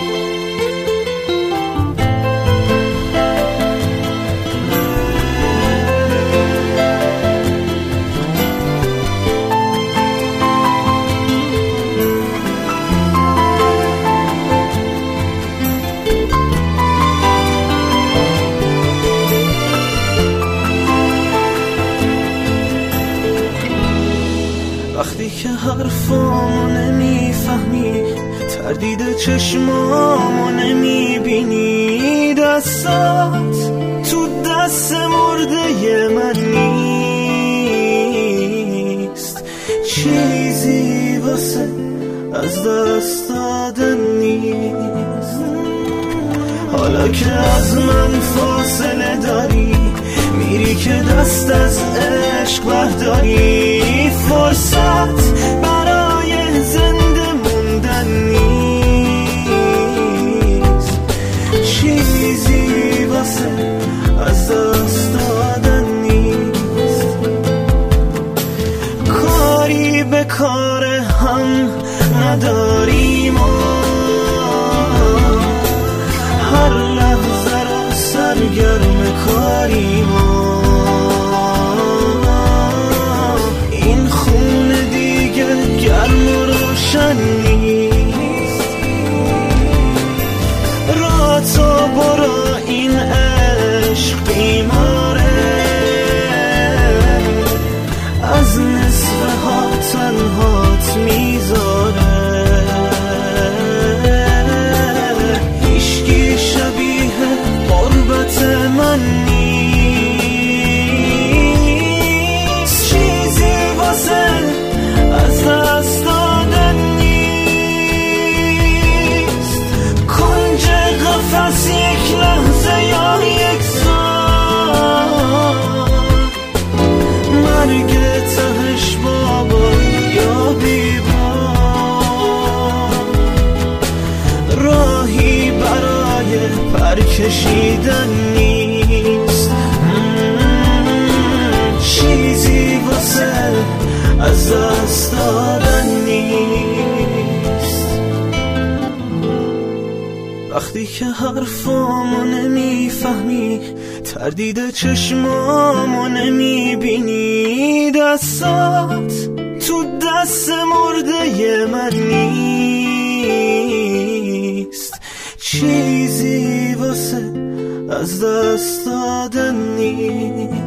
وقتی که حرفامو نمیفهمی، تردید چشمامو نمیبینی، دستات تو دست مرده من نیست، چیزی واسه از دست دادن نیست. حالا که از من فاصله داری، میری که دست از عشق برداری، فرصت برای زنده موندن نیست، چیزی واسه از دست دادن نیست. کاری به کار هم نداریم، هر لحظه رو سرگرم کاریم، این خونه دیگه گرم و روشن نیست. را تو برو، این عشق بیماره، از نصفه ها تنهات میذاره. هیچکی شبیه قربت من نیست، چیزی واسه از دست دادن نیست. کنج قفس یک لحظه یا یک سال، مرگ تهش بابا یا بیبار، راهی برای پر کشیدن نیست، چیزی واسه از دست دادن نیست. وقتی که حرفامو نمیفهمی، تردید چشمامو نمیبینی، دستات تو دست مرده من نیست، چیزی واسه از دست دادن نیست.